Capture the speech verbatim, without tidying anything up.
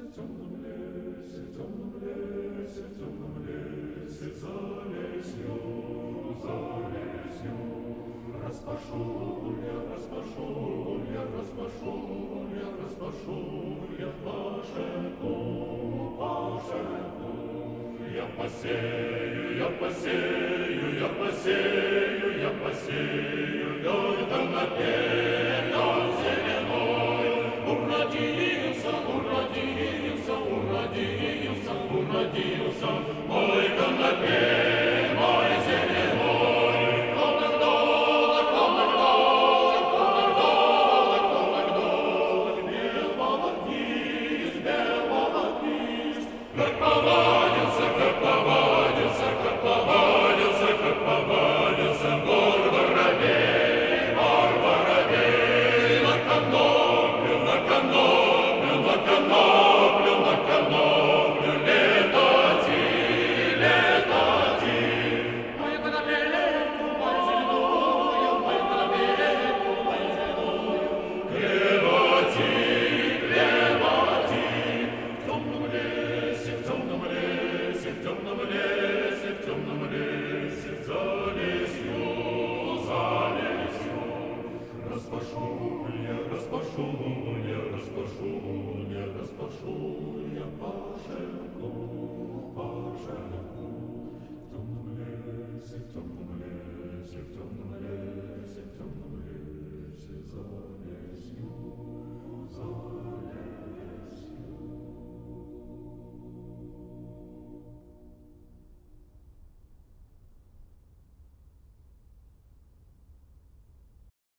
в темном лесе, в темном лесе, в темном лесе, за лесью, за лесью. Распашу я, распашу я, распашу я, распашу я пашенку, пашенку. Я посею, я посею, я посею, я посею лёдом на пепел зеленой. Уродился, уродился, уродился, уродился мой конопель, мой зеленой. Долог, долог, долог, долог, долог, долог, долог, бел волокнист, бел волокнист. Как повадился, как повадился, как повадился, как повадился вор воробей, вор воробей. На коноплю, на коноплю, на коноплю, на коноплю летати, летати. Мою конопельку, мою зеленую, мою конопельку, мою зеленую. Клевати, клевати. В темном лесе, в темном лесе, в темном лесе, в темном лесе, за лесью, за лесью. Распашу я, распашу я, распашу я, распашу я пашенку, пашенку. В темном лесе, в темном лесе, в темном лесе, в темном лесе.